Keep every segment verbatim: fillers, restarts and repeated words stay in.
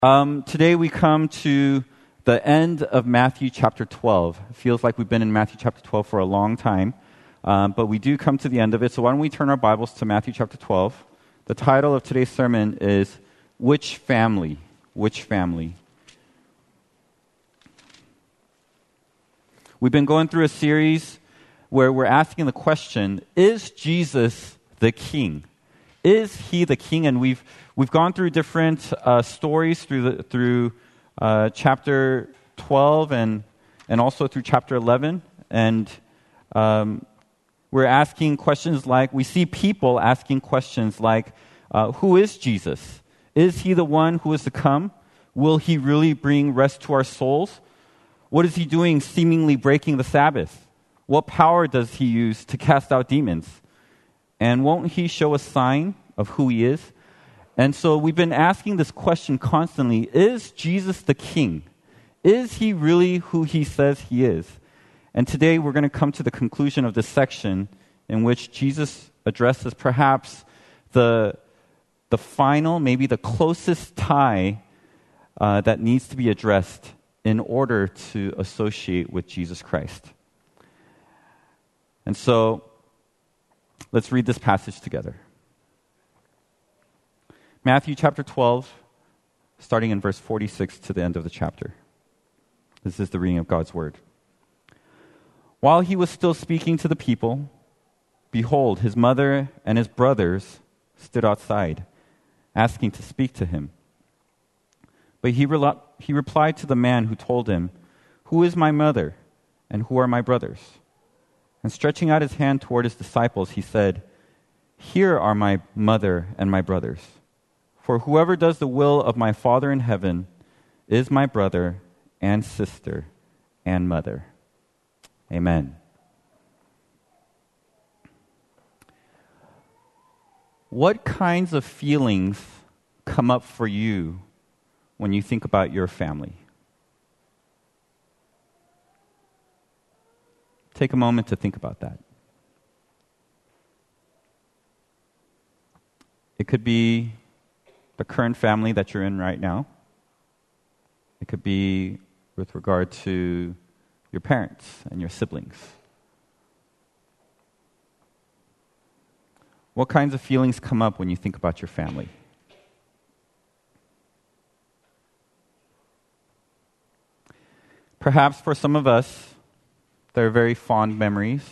Um, today we come to the end of Matthew chapter twelve. It feels like we've been in Matthew chapter twelve for a long time, um, but we do come to the end of it. So why don't we turn our Bibles to Matthew chapter twelve. The title of today's sermon is, Which Family? Which Family? We've been going through a series where we're asking the question, is Jesus the King? Is he the King? And we've we've gone through different uh, stories through the, through uh, chapter twelve and and also through chapter eleven, and um, we're asking questions like we see people asking questions like, uh, "Who is Jesus? Is he the one who is to come? Will he really bring rest to our souls? What is he doing, seemingly breaking the Sabbath? What power does he use to cast out demons? And won't he show a sign of who he is?" And so we've been asking this question constantly, is Jesus the King? Is he really who he says he is? And today we're going to come to the conclusion of this section in which Jesus addresses perhaps the, the final, maybe the closest tie uh, that needs to be addressed in order to associate with Jesus Christ. And so let's read this passage together. Matthew chapter twelve, starting in verse forty-six to the end of the chapter. This is the reading of God's word. While he was still speaking to the people, behold, his mother and his brothers stood outside, asking to speak to him. But he, re- he replied to the man who told him, "Who is my mother, and who are my brothers?" And stretching out his hand toward his disciples, he said, "Here are my mother and my brothers. For whoever does the will of my Father in heaven is my brother and sister and mother." Amen. What kinds of feelings come up for you when you think about your family? Take a moment to think about that. It could be the current family that you're in right now. It could be with regard to your parents and your siblings. What kinds of feelings come up when you think about your family? Perhaps for some of us, they're very fond memories.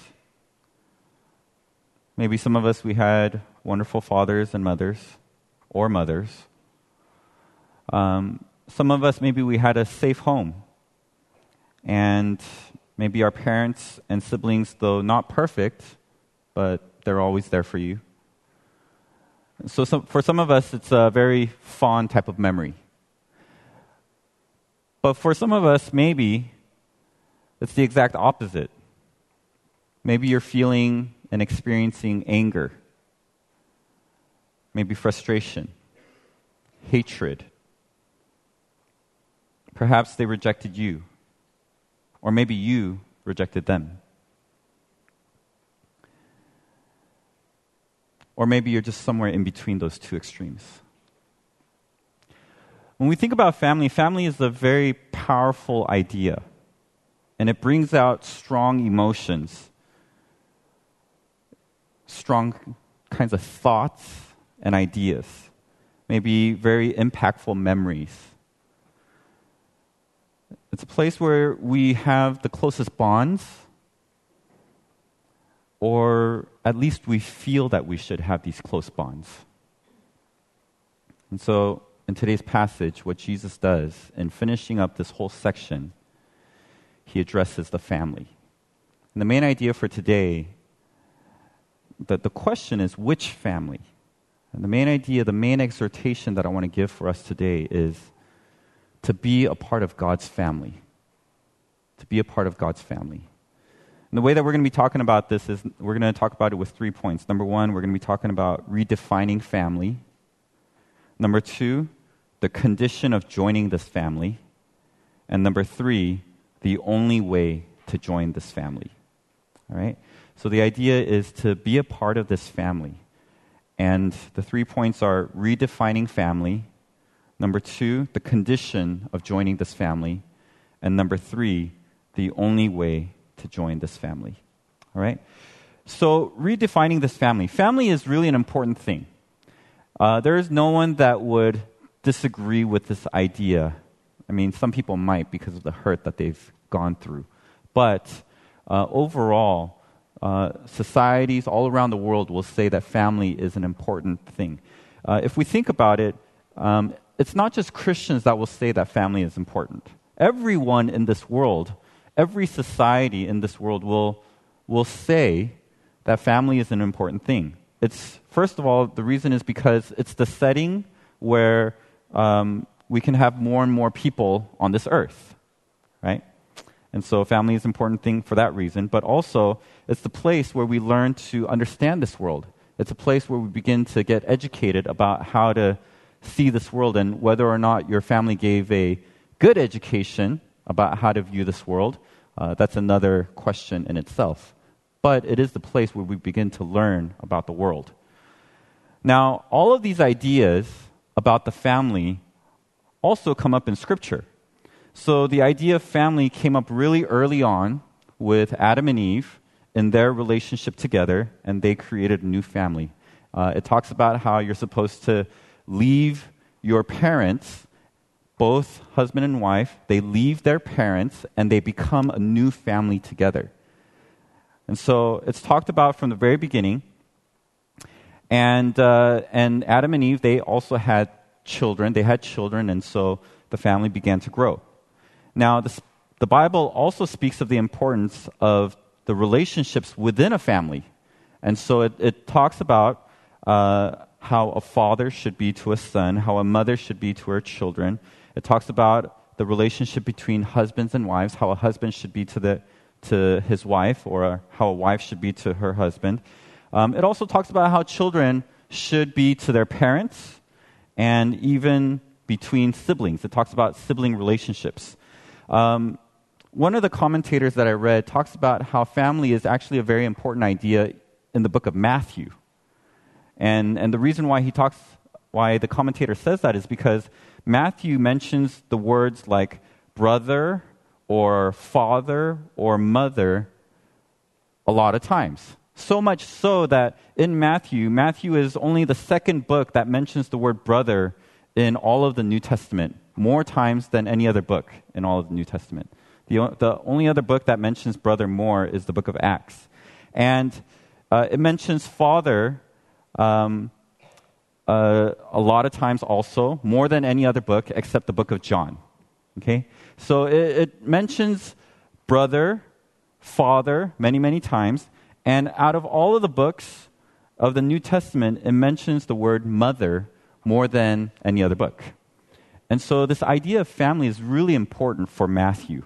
Maybe some of us, we had wonderful fathers and mothers, or mothers. Um, some of us, maybe we had a safe home. And maybe our parents and siblings, though not perfect, but they're always there for you. So some, for some of us, it's a very fond type of memory. But for some of us, maybe it's the exact opposite. Maybe you're feeling and experiencing anger, maybe frustration, hatred. Perhaps they rejected you, or maybe you rejected them. Or maybe you're just somewhere in between those two extremes. When we think about family, family is a very powerful idea, and it brings out strong emotions, strong kinds of thoughts and ideas, maybe very impactful memories. It's a place where we have the closest bonds, or at least we feel that we should have these close bonds. And so, in today's passage, what Jesus does in finishing up this whole section, he addresses the family. And the main idea for today, that the question is, which family? And the main idea, the main exhortation that I want to give for us today is to be a part of God's family. To be a part of God's family. And the way that we're going to be talking about this is we're going to talk about it with three points. Number one, we're going to be talking about redefining family. Number two, the condition of joining this family. And number three, the only way to join this family. All right? So the idea is to be a part of this family. And the three points are redefining family, Number two, the condition of joining this family. And number three, the only way to join this family. All right? So, redefining this family. Family is really an important thing. Uh, there is no one that would disagree with this idea. I mean, some people might because of the hurt that they've gone through. But uh, overall, uh, societies all around the world will say that family is an important thing. Uh, if we think about it, um, it's not just Christians that will say that family is important. Everyone in this world, every society in this world will, will say that family is an important thing. It's, first of all, the reason is because it's the setting where um, we can have more and more people on this earth, right? And so family is an important thing for that reason, but also it's the place where we learn to understand this world. It's a place where we begin to get educated about how to see this world and whether or not your family gave a good education about how to view this world. Uh, that's another question in itself. But it is the place where we begin to learn about the world. Now, all of these ideas about the family also come up in Scripture. So the idea of family came up really early on with Adam and Eve in their relationship together, and they created a new family. Uh, it talks about how you're supposed to leave your parents, both husband and wife, they leave their parents and they become a new family together. And so it's talked about from the very beginning. And uh, and Adam and Eve, they also had children. They had children, and so the family began to grow. Now, this, the Bible also speaks of the importance of the relationships within a family. And so it, it talks about uh, how a father should be to a son, how a mother should be to her children. It talks about the relationship between husbands and wives, how a husband should be to the to his wife, or how a wife should be to her husband. Um, it also talks about how children should be to their parents, and even between siblings. It talks about sibling relationships. Um, one of the commentators that I read talks about how family is actually a very important idea in the book of Matthew. And, and the reason why he talks, why the commentator says that is because Matthew mentions the words like brother or father or mother a lot of times. So much so that in Matthew, Matthew is only the second book that mentions the word brother in all of the New Testament, more times than any other book in all of the New Testament. The, the only other book that mentions brother more is the book of Acts. And uh, it mentions father um, uh, a lot of times also, more than any other book except the book of John. Okay? So it, it mentions brother, father many, many times. And out of all of the books of the New Testament, it mentions the word mother more than any other book. And so this idea of family is really important for Matthew.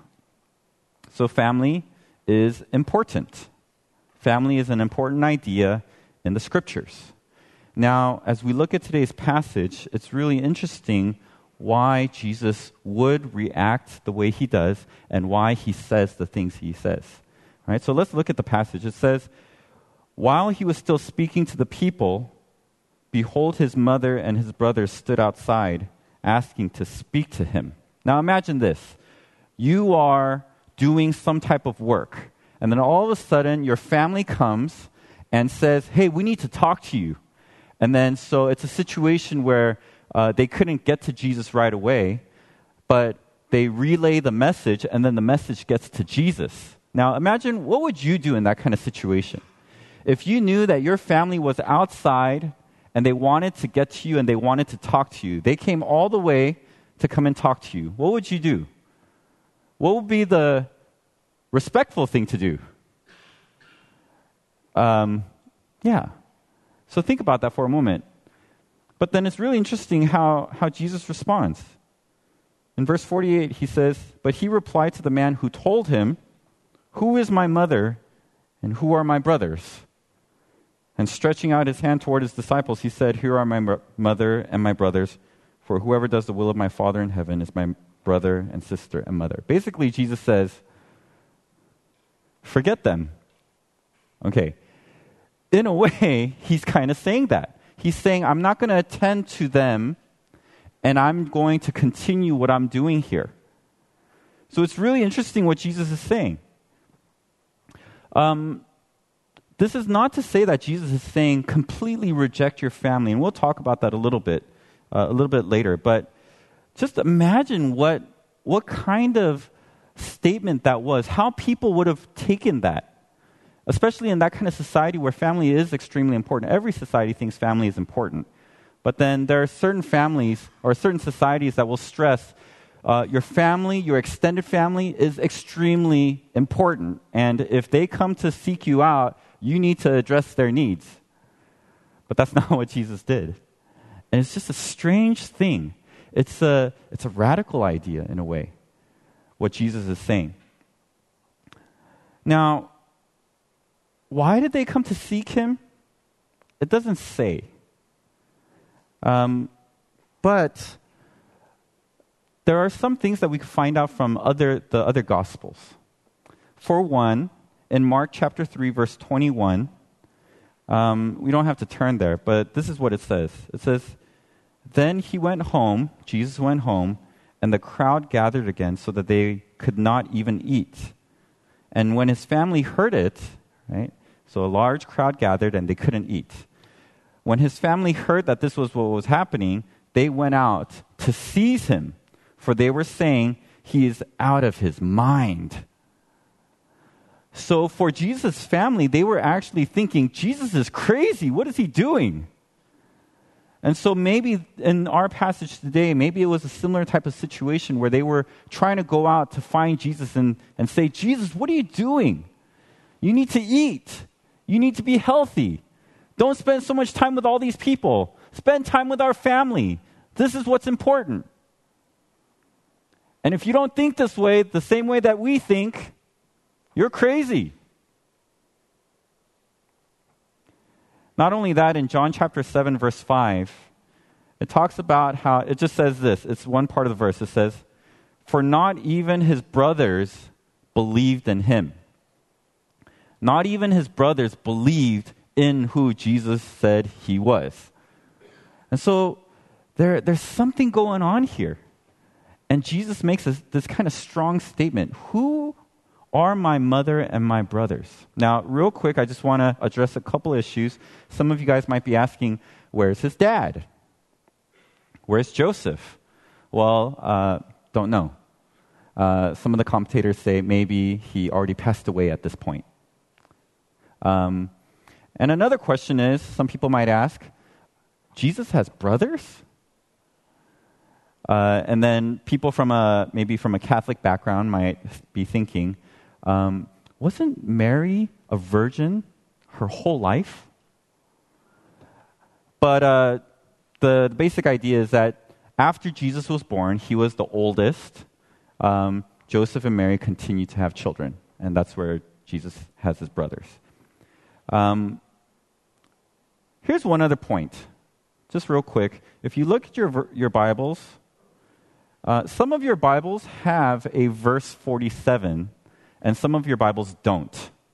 So family is important. Family is an important idea in the Scriptures. Now, as we look at today's passage, it's really interesting why Jesus would react the way he does and why he says the things he says. All right, so let's look at the passage. It says, while he was still speaking to the people, behold, his mother and his brothers stood outside, asking to speak to him. Now imagine this. You are doing some type of work, and then all of a sudden your family comes and says, hey, we need to talk to you. And then so it's a situation where uh, they couldn't get to Jesus right away, but they relay the message, and then the message gets to Jesus. Now imagine, what would you do in that kind of situation? If you knew that your family was outside and they wanted to get to you and they wanted to talk to you, they came all the way to come and talk to you, what would you do? What would be the respectful thing to do? Um, yeah. So think about that for a moment. But then it's really interesting how, how Jesus responds. In verse forty-eight, he says, but he replied to the man who told him, who is my mother and who are my brothers? And stretching out his hand toward his disciples, he said, here are my mo- mother and my brothers, for whoever does the will of my Father in heaven is my brother and sister and mother. Basically, Jesus says, forget them. Okay. In a way, he's kind of saying that. He's saying, I'm not going to attend to them and I'm going to continue what I'm doing here. So it's really interesting what Jesus is saying. Um, this is not to say that Jesus is saying completely reject your family, and we'll talk about that a little bit, uh, a little bit later. But just imagine what what kind of statement that was, how people would have taken that, especially in that kind of society where family is extremely important. Every society thinks family is important, but then there are certain families or certain societies that will stress Uh, your family, your extended family is extremely important. And if they come to seek you out, you need to address their needs. But that's not what Jesus did. And it's just a strange thing. It's a, it's a radical idea in a way, what Jesus is saying. Now, why did they come to seek him? It doesn't say. Um, but there are some things that we can find out from other, the other Gospels. For one, in Mark chapter three, verse twenty-one, um, we don't have to turn there, but this is what it says. It says, "Then he went home," Jesus went home, "and the crowd gathered again so that they could not even eat. And when his family heard it," right? So a large crowd gathered and they couldn't eat. "When his family heard that this was what was happening, they went out to seize him. For they were saying, he is out of his mind." So for Jesus' family, they were actually thinking, Jesus is crazy. What is he doing? And so maybe in our passage today, maybe it was a similar type of situation where they were trying to go out to find Jesus and, and say, Jesus, what are you doing? You need to eat. You need to be healthy. Don't spend so much time with all these people. Spend time with our family. This is what's important. And if you don't think this way, the same way that we think, you're crazy. Not only that, in John chapter seven, verse five, it talks about how, it just says this, it's one part of the verse, it says, "For not even his brothers believed in him." Not even his brothers believed in who Jesus said he was. And so there, there's something going on here. And Jesus makes this, this kind of strong statement. Who are my mother and my brothers? Now, real quick, I just want to address a couple issues. Some of you guys might be asking, where's his dad? Where's Joseph? Well, uh, don't know. Uh, some of the commentators say maybe he already passed away at this point. Um, and another question is, some people might ask, Jesus has brothers? Uh, and then people from a maybe from a Catholic background might be thinking, um, wasn't Mary a virgin her whole life? But uh, the, the basic idea is that after Jesus was born, he was the oldest. Um, Joseph and Mary continued to have children, and that's where Jesus has his brothers. Um, here's one other point, just real quick. If you look at your your Bibles, Uh, some of your Bibles have a verse forty-seven, and some of your Bibles don't.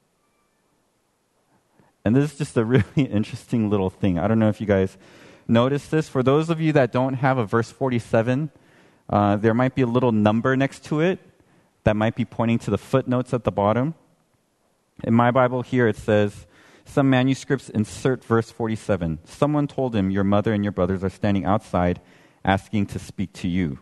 And this is just a really interesting little thing. I don't know if you guys noticed this. For those of you that don't have a verse forty-seven, uh, there might be a little number next to it that might be pointing to the footnotes at the bottom. In my Bible here, it says, some manuscripts insert verse forty-seven. Someone told him, your mother and your brothers are standing outside asking to speak to you.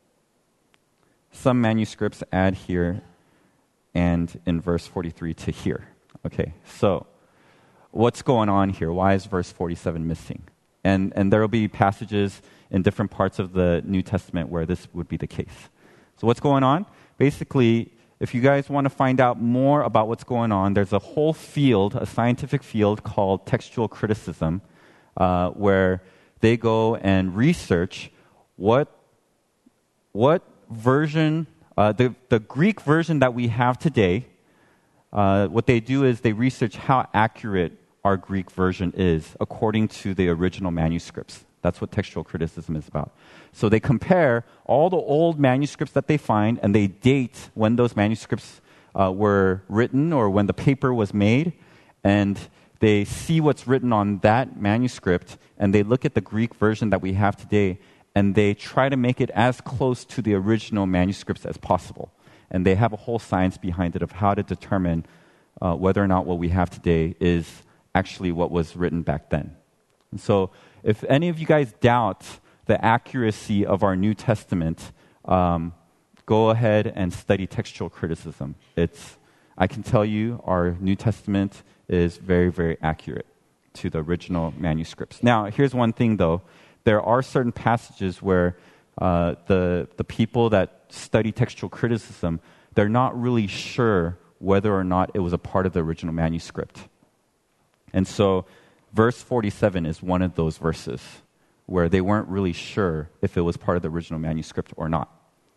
Some manuscripts add here and in verse forty-three to here. Okay, so what's going on here? Why is verse forty-seven missing? And, and there will be passages in different parts of the New Testament where this would be the case. So what's going on? Basically, if you guys want to find out more about what's going on, there's a whole field, a scientific field called textual criticism, uh, where they go and research what what version, uh, the, the Greek version that we have today, uh, what they do is they research how accurate our Greek version is according to the original manuscripts. That's what textual criticism is about. So they compare all the old manuscripts that they find, and they date when those manuscripts uh, were written or when the paper was made, and they see what's written on that manuscript, and they look at the Greek version that we have today, and they try to make it as close to the original manuscripts as possible. And they have a whole science behind it of how to determine uh, whether or not what we have today is actually what was written back then. And so if any of you guys doubt the accuracy of our New Testament, um, go ahead and study textual criticism. It's, I can tell you our New Testament is very, very accurate to the original manuscripts. Now, here's one thing though. There are certain passages where uh, the, the people that study textual criticism, they're not really sure whether or not it was a part of the original manuscript. And so verse forty-seven is one of those verses where they weren't really sure if it was part of the original manuscript or not.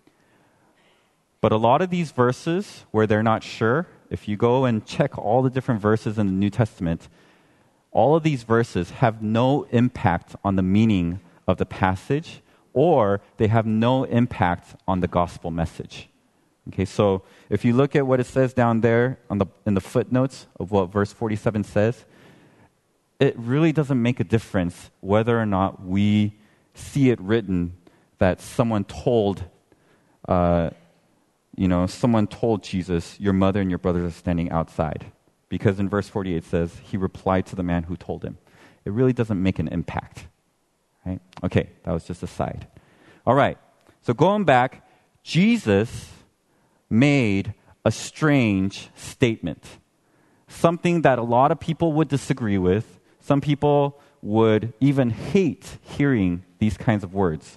But a lot of these verses where they're not sure, if you go and check all the different verses in the New Testament, all of these verses have no impact on the meaning of the passage, or they have no impact on the gospel message. Okay, so if you look at what it says down there on the, in the footnotes of what verse forty-seven says, it really doesn't make a difference whether or not we see it written that someone told, uh, you know, someone told Jesus, your mother and your brothers are standing outside. Because in verse forty-eight it says, he replied to the man who told him. It really doesn't make an impact. Right? Okay, that was just a side. All right, so going back, Jesus made a strange statement. Something that a lot of people would disagree with. Some people would even hate hearing these kinds of words.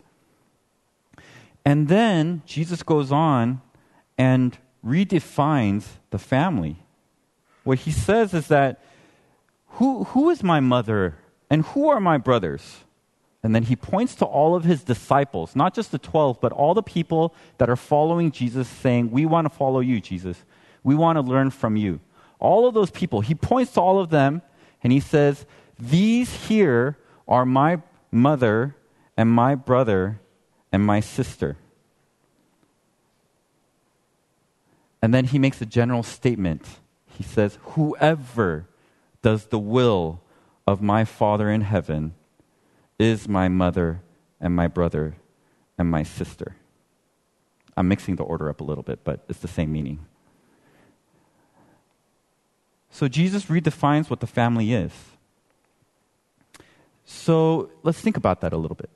And then Jesus goes on and redefines the family. What he says is that, who, who is my mother and who are my brothers? And then he points to all of his disciples, not just the twelve, but all the people that are following Jesus, saying, we want to follow you, Jesus. We want to learn from you. All of those people, he points to all of them, and he says, these here are my mother and my brother and my sister. And then he makes a general statement. He says, whoever does the will of my Father in heaven is my mother and my brother and my sister. I'm mixing the order up a little bit, but it's the same meaning. So Jesus redefines what the family is. So let's think about that a little bit.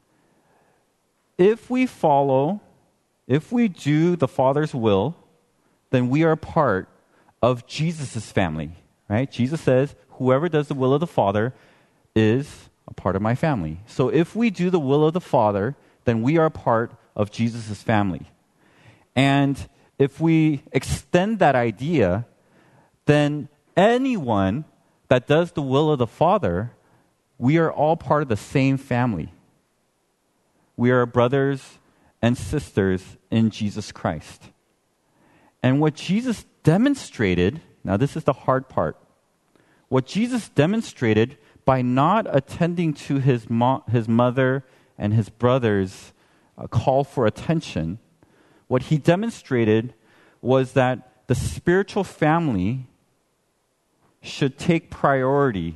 If we follow, if we do the Father's will, then we are part of Jesus' family, right? Jesus says, whoever does the will of the Father is a part of my family. So if we do the will of the Father, then we are part of Jesus' family. And if we extend that idea, then anyone that does the will of the Father, we are all part of the same family. We are brothers and sisters in Jesus Christ. And what Jesus demonstrated, now this is the hard part, what Jesus demonstrated by not attending to his, mo- his mother and his brothers' uh, call for attention, what he demonstrated was that the spiritual family should take priority,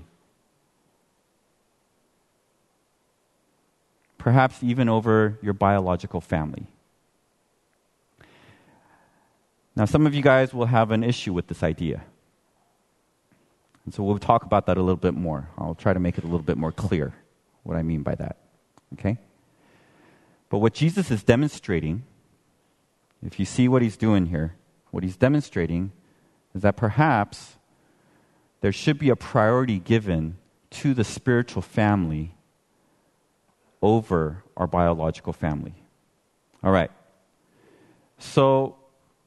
perhaps even over your biological family. Now, some of you guys will have an issue with this idea. And so we'll talk about that a little bit more. I'll try to make it a little bit more clear what I mean by that. Okay? But what Jesus is demonstrating, if you see what he's doing here, what he's demonstrating is that perhaps there should be a priority given to the spiritual family over our biological family. All right. So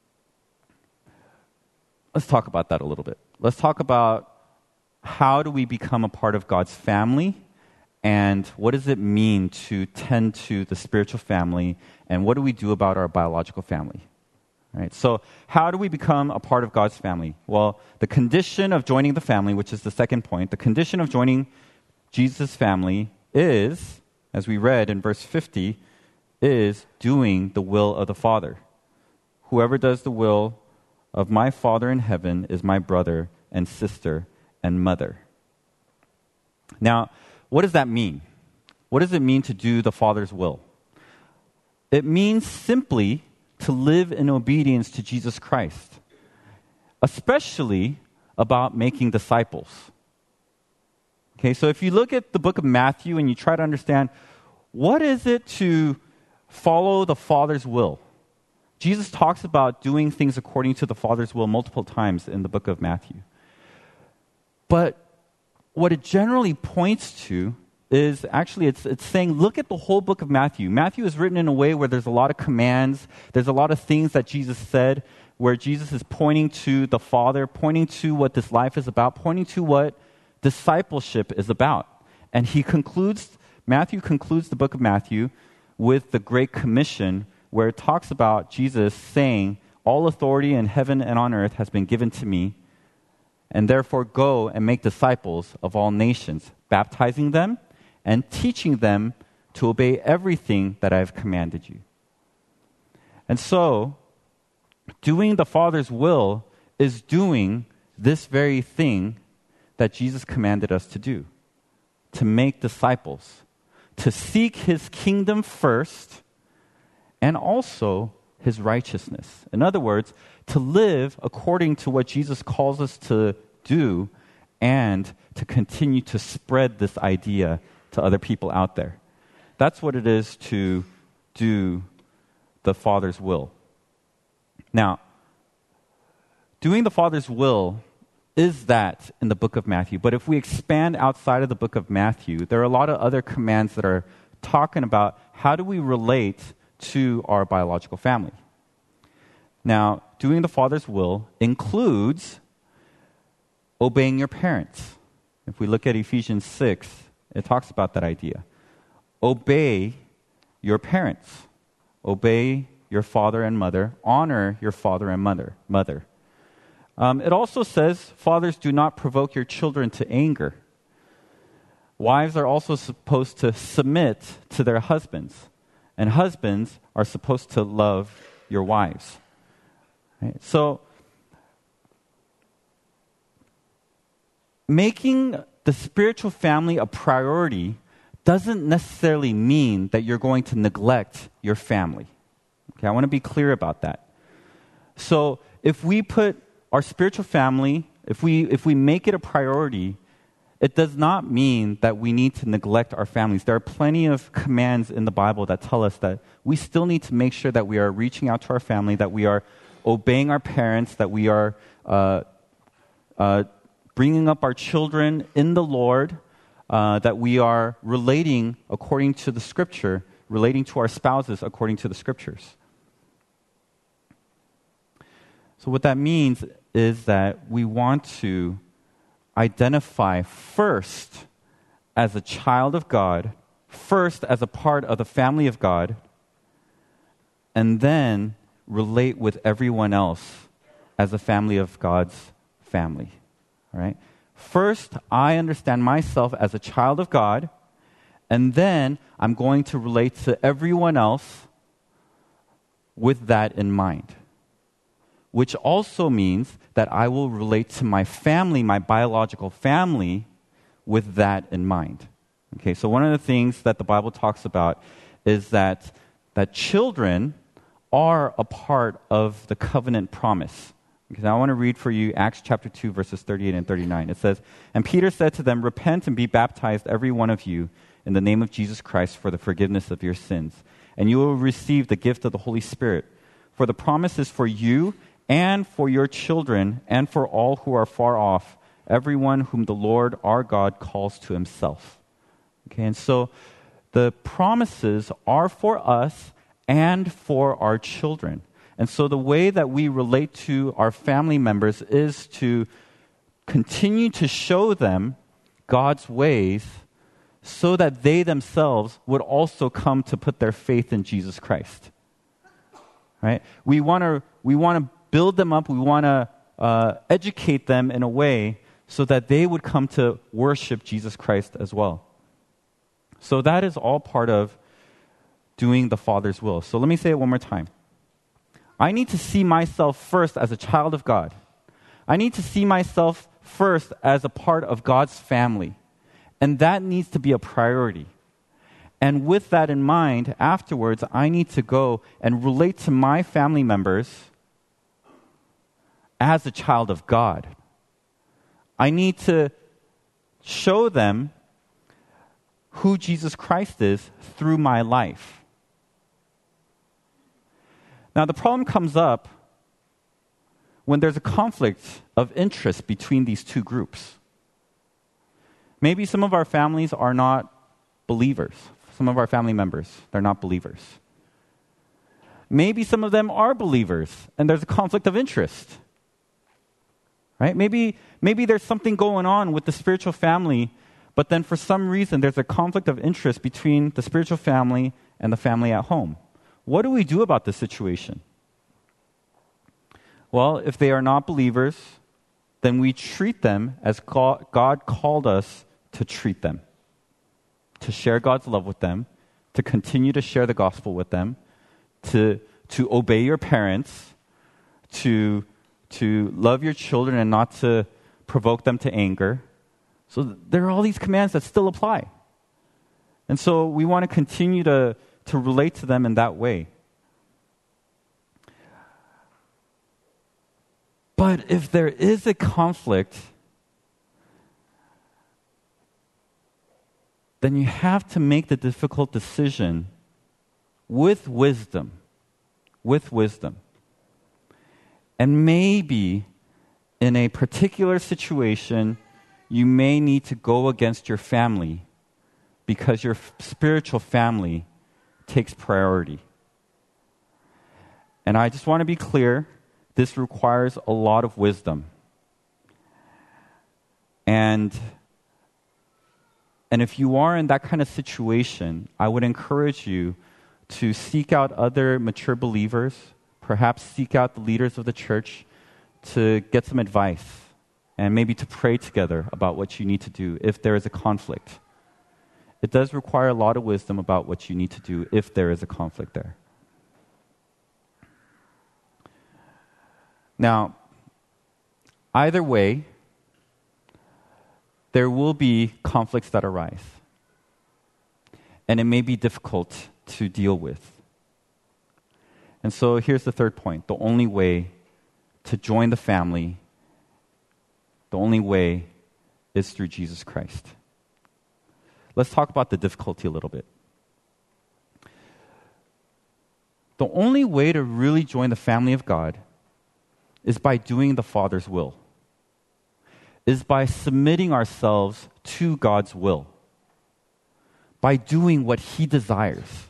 let's talk about that a little bit. Let's talk about how do we become a part of God's family, and what does it mean to tend to the spiritual family, and what do we do about our biological family? All right, so how do we become a part of God's family? Well, the condition of joining the family, which is the second point, the condition of joining Jesus' family is, as we read in verse fifty, is doing the will of the Father. Whoever does the will of my Father in heaven is my brother and sister and mother. Now, what does that mean? what does it mean to do the Father's will? It means simply to live in obedience to Jesus Christ, especially about making disciples. Okay, so if you look at the book of Matthew and you try to understand, what is it to follow the Father's will? Jesus talks about doing things according to the Father's will multiple times in the book of Matthew. But what it generally points to is actually it's, it's saying, look at the whole book of Matthew. Matthew is written in a way where there's a lot of commands, there's a lot of things that Jesus said, where Jesus is pointing to the Father, pointing to what this life is about, pointing to what discipleship is about. And he concludes, Matthew concludes the book of Matthew with the Great Commission, where it talks about Jesus saying, all authority in heaven and on earth has been given to me, and therefore go and make disciples of all nations, baptizing them and teaching them to obey everything that I have commanded you. And so, doing the Father's will is doing this very thing that Jesus commanded us to do, to make disciples, to seek his kingdom first, and also his righteousness. In other words, to live according to what Jesus calls us to do and to continue to spread this idea to other people out there. That's what it is to do the Father's will. Now, doing the Father's will is that in the book of Matthew. But if we expand outside of the book of Matthew, there are a lot of other commands that are talking about how do we relate to our biological family. Now, doing the Father's will includes obeying your parents. If we look at Ephesians six, it talks about that idea. Obey your parents. Obey your father and mother. Honor your father and mother. Mother. Um, it also says, fathers, do not provoke your children to anger. Wives are also supposed to submit to their husbands. And husbands are supposed to love your wives. Right? So, making the spiritual family a priority doesn't necessarily mean that you're going to neglect your family. Okay, I want to be clear about that. So, if we put our spiritual family, if we if we make it a priority, it does not mean that we need to neglect our families. There are plenty of commands in the Bible that tell us that we still need to make sure that we are reaching out to our family, that we are obeying our parents, that we are uh, uh, bringing up our children in the Lord, uh, that we are relating according to the Scripture, relating to our spouses according to the Scriptures. So what that means is that we want to identify first as a child of God, first as a part of the family of God, and then relate with everyone else as a family of God's family. All right? First, I understand myself as a child of God, and then I'm going to relate to everyone else with that in mind. Which also means that I will relate to my family, my biological family, with that in mind. Okay, so one of the things that the Bible talks about is that, that children are a part of the covenant promise. Because I want to read for you Acts chapter two, verses thirty-eight and thirty-nine. It says, "And Peter said to them, 'Repent and be baptized, every one of you, in the name of Jesus Christ for the forgiveness of your sins. And you will receive the gift of the Holy Spirit. For the promise is for you and for your children, and for all who are far off, everyone whom the Lord our God calls to himself.'" Okay, and so the promises are for us and for our children. And so the way that we relate to our family members is to continue to show them God's ways so that they themselves would also come to put their faith in Jesus Christ. Right? We want to we want to build them up. We want to uh, educate them in a way so that they would come to worship Jesus Christ as well. So that is all part of doing the Father's will. So let me say it one more time. I need to see myself first as a child of God. I need to see myself first as a part of God's family. And that needs to be a priority. And with that in mind, afterwards, I need to go and relate to my family members as a child of God. I need to show them who Jesus Christ is through my life. Now, the problem comes up when there's a conflict of interest between these two groups. Maybe some of our families are not believers. Some of our family members, they're not believers. Maybe some of them are believers, and there's a conflict of interest. Right? Maybe, maybe there's something going on with the spiritual family, but then for some reason there's a conflict of interest between the spiritual family and the family at home. What do we do about this situation? Well, if they are not believers, then we treat them as God called us to treat them. To share God's love with them, to continue to share the gospel with them, to, to obey your parents, to, to love your children and not to provoke them to anger. So there are all these commands that still apply. And so we want to continue to, to relate to them in that way. But if there is a conflict, then you have to make the difficult decision with wisdom. With wisdom. And maybe in a particular situation, you may need to go against your family because your f- spiritual family takes priority. And I just want to be clear, this requires a lot of wisdom. And And if you are in that kind of situation, I would encourage you to seek out other mature believers, perhaps seek out the leaders of the church to get some advice and maybe to pray together about what you need to do if there is a conflict. It does require a lot of wisdom about what you need to do if there is a conflict there. Now, either way, there will be conflicts that arise. And it may be difficult to deal with. And so here's the third point. The only way to join the family, the only way is through Jesus Christ. Let's talk about the difficulty a little bit. The only way to really join the family of God is by doing the Father's will. Is by submitting ourselves to God's will, by doing what He desires.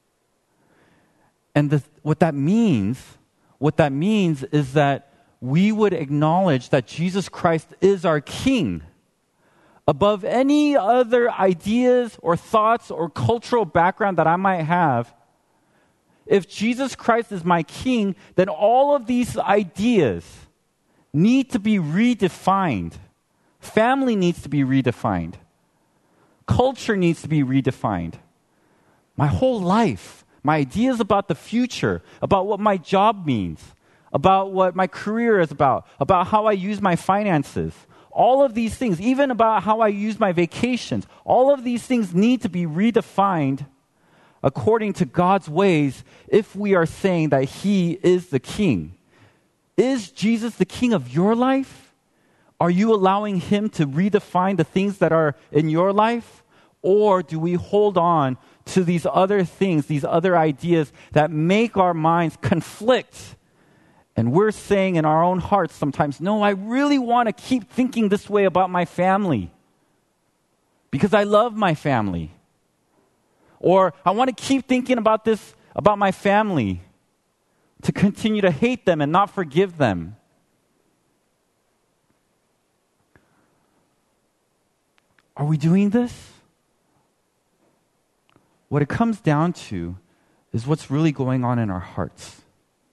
And the, what that means, what that means is that we would acknowledge that Jesus Christ is our King above any other ideas or thoughts or cultural background that I might have. If Jesus Christ is my King, then all of these ideas need to be redefined. Family needs to be redefined. Culture needs to be redefined. My whole life, my ideas about the future, about what my job means, about what my career is about, about how I use my finances, all of these things, even about how I use my vacations, all of these things need to be redefined according to God's ways if we are saying that He is the King. Is Jesus the King of your life? Are you allowing Him to redefine the things that are in your life? Or do we hold on to these other things, these other ideas that make our minds conflict? And we're saying in our own hearts sometimes, no, I really want to keep thinking this way about my family because I love my family. Or I want to keep thinking about this about my family to continue to hate them and not forgive them. Are we doing this? What it comes down to is what's really going on in our hearts.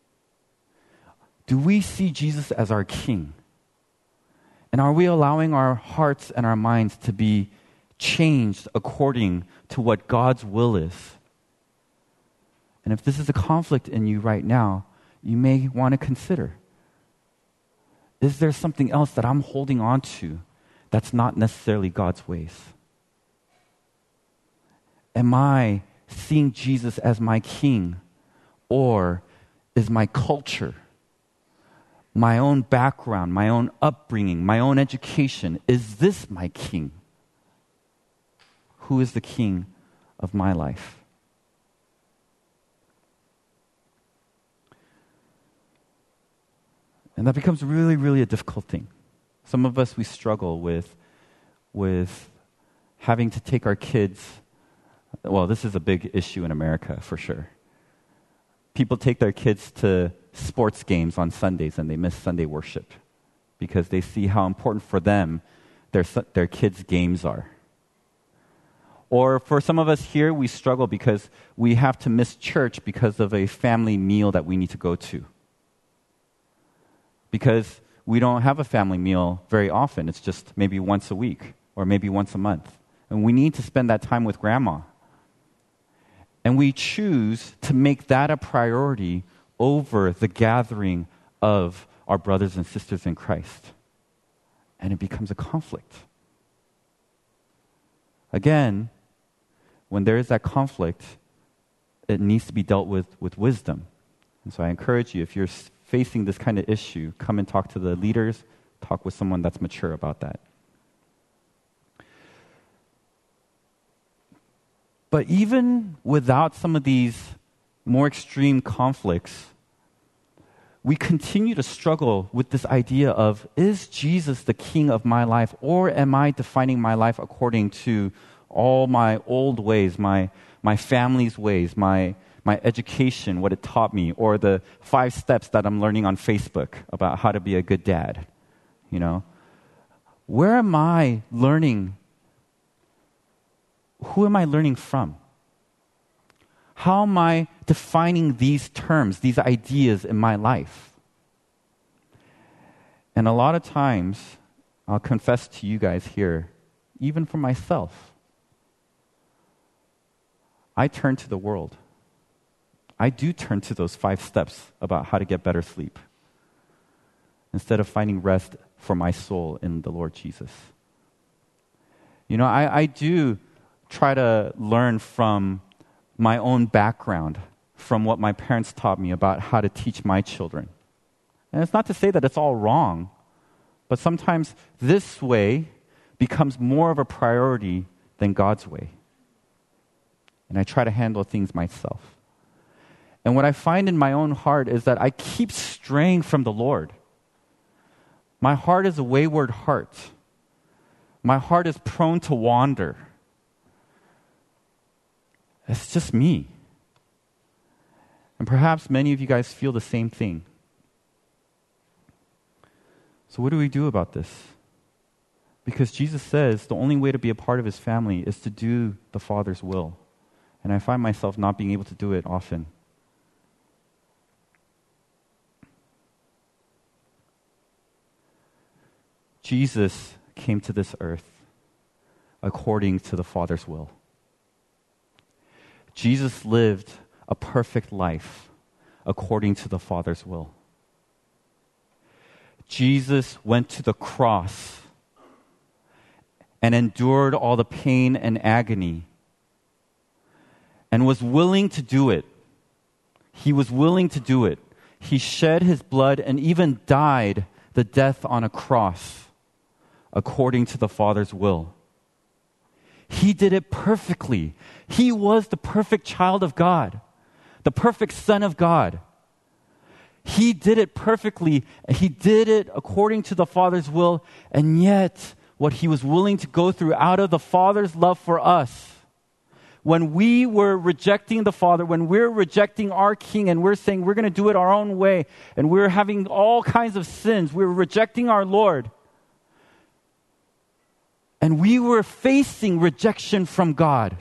Do we see Jesus as our King? And are we allowing our hearts and our minds to be changed according to what God's will is? And if this is a conflict in you right now, you may want to consider, is there something else that I'm holding on to that's not necessarily God's ways? am I seeing Jesus as my king? Or is my culture, my own background, my own upbringing, my own education, is this my king? Who is the king of my life? And that becomes really, really a difficult thing. Some of us, we struggle with, with having to take our kids. Well, this is a big issue in America, for sure. People take their kids to sports games on Sundays and they miss Sunday worship because they see how important for them their, their kids' games are. Or for some of us here, we struggle because we have to miss church because of a family meal that we need to go to. Because we don't have a family meal very often. It's just maybe once a week or maybe once a month. And we need to spend that time with grandma. And we choose to make that a priority over the gathering of our brothers and sisters in Christ. And it becomes a conflict. Again, when there is that conflict, it needs to be dealt with with wisdom. And so I encourage you, if you're facing this kind of issue, come and talk to the leaders, talk with someone that's mature about that. But even without some of these more extreme conflicts, we continue to struggle with this idea of, is Jesus the king of my life, or am I defining my life according to all my old ways, my, my family's ways, my my education, what it taught me, or the five steps that I'm learning on Facebook about how to be a good dad, you know? Where am I learning? Who am I learning from? How am I defining these terms, these ideas in my life? And a lot of times, I'll confess to you guys here, even for myself, I turn to the world. I do turn to those five steps about how to get better sleep instead of finding rest for my soul in the Lord Jesus. You know, I, I do try to learn from my own background, from what my parents taught me about how to teach my children. And it's not to say that it's all wrong, but sometimes this way becomes more of a priority than God's way. And I try to handle things myself. And what I find in my own heart is that I keep straying from the Lord. My heart is a wayward heart. My heart is prone to wander. It's just me. And perhaps many of you guys feel the same thing. So what do we do about this? Because Jesus says the only way to be a part of his family is to do the Father's will. And I find myself not being able to do it often. Jesus came to this earth according to the Father's will. Jesus lived a perfect life according to the Father's will. Jesus went to the cross and endured all the pain and agony and was willing to do it. He was willing to do it. He shed his blood and even died the death on a cross according to the Father's will. He did it perfectly. He was the perfect child of God, the perfect Son of God. He did it perfectly. He did it according to the Father's will, and yet what he was willing to go through out of the Father's love for us. When we were rejecting the Father, when we're rejecting our King and we're saying we're going to do it our own way, and we're having all kinds of sins, we're rejecting our Lord, and we were facing rejection from God.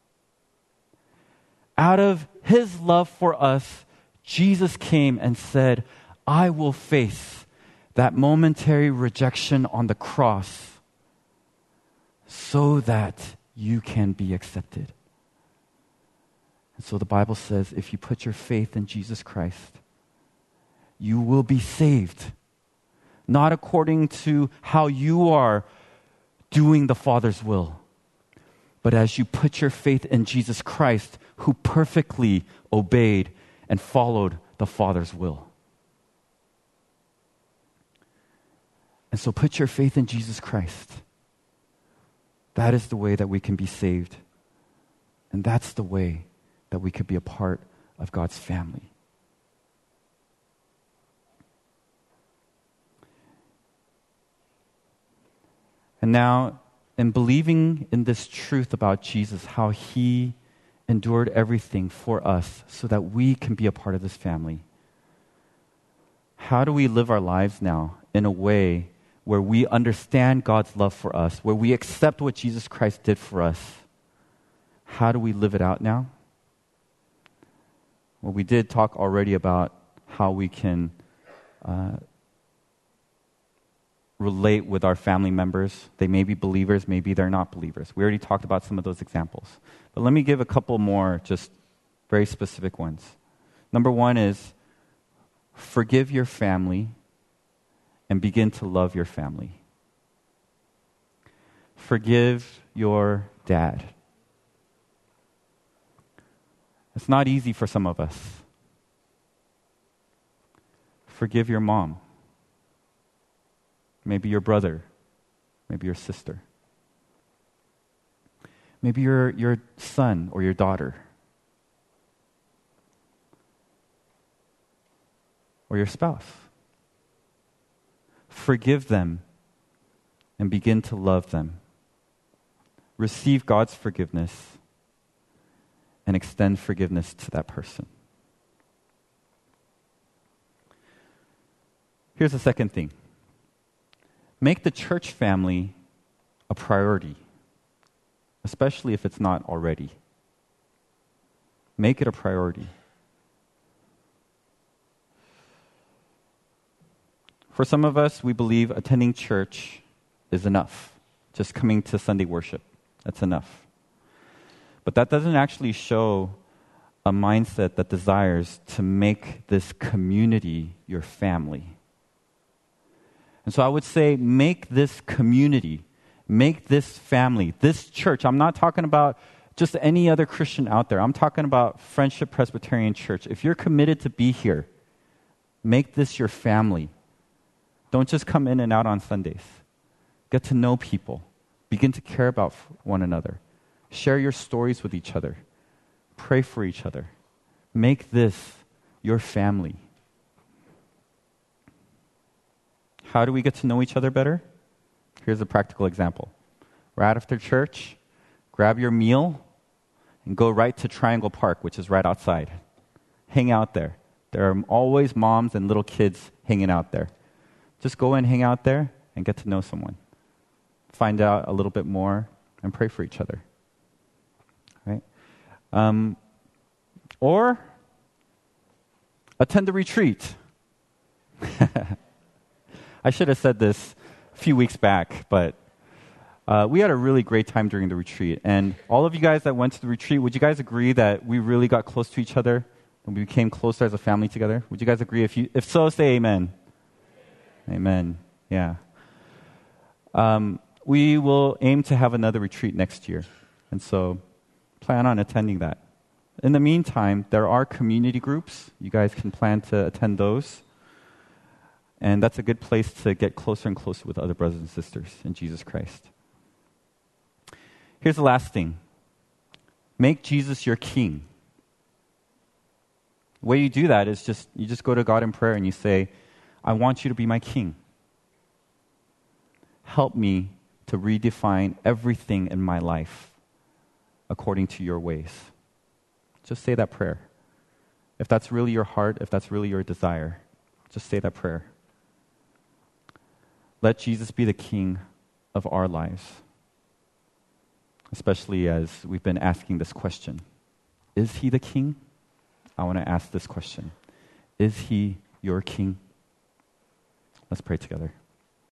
Out of his love for us, Jesus came and said, I will face that momentary rejection on the cross so that you can be accepted. And so the Bible says, if you put your faith in Jesus Christ, you will be saved. Not according to how you are doing the Father's will, but as you put your faith in Jesus Christ, who perfectly obeyed and followed the Father's will. And so put your faith in Jesus Christ. That is the way that we can be saved. And that's the way that we could be a part of God's family. And now, in believing in this truth about Jesus, how he endured everything for us so that we can be a part of this family, how do we live our lives now in a way where we understand God's love for us, where we accept what Jesus Christ did for us? How do we live it out now? Well, we did talk already about how we can uh, relate with our family members. They may be believers, maybe they're not believers. We already talked about some of those examples. But let me give a couple more, just very specific ones. Number one is forgive your family and begin to love your family. Forgive your dad. It's not easy for some of us. Forgive your mom. Maybe your brother. Maybe your sister. Maybe your, your son or your daughter. Or your spouse. Forgive them and begin to love them. Receive God's forgiveness and extend forgiveness to that person. Here's the second thing. Make the church family a priority, especially if it's not already. Make it a priority. For some of us, we believe attending church is enough. Just coming to Sunday worship, that's enough. But that doesn't actually show a mindset that desires to make this community your family. And so I would say make this community, make this family, this church. I'm not talking about just any other Christian out there. I'm talking about Friendship Presbyterian Church. If you're committed to be here, make this your family. Don't just come in and out on Sundays. Get to know people. Begin to care about one another. Share your stories with each other. Pray for each other. Make this your family. How do we get to know each other better? Here's a practical example. Right after church, grab your meal and go right to Triangle Park, which is right outside. Hang out there. There are always moms and little kids hanging out there. Just go and hang out there and get to know someone. Find out a little bit more and pray for each other. Right? Um, or attend a retreat. I should have said this a few weeks back, but uh, we had a really great time during the retreat. And all of you guys that went to the retreat, would you guys agree that we really got close to each other and we became closer as a family together? Would you guys agree? If you, if so, say amen. Amen. Yeah. Um, we will aim to have another retreat next year. And so plan on attending that. In the meantime, there are community groups. You guys can plan to attend those. And that's a good place to get closer and closer with other brothers and sisters in Jesus Christ. Here's the last thing. Make Jesus your king. The way you do that is just, you just go to God in prayer and you say, I want you to be my king. Help me to redefine everything in my life according to your ways. Just say that prayer. If that's really your heart, if that's really your desire, just say that prayer. Let Jesus be the king of our lives, especially as we've been asking this question. Is he the king? I want to ask this question. Is he your king? Let's pray together.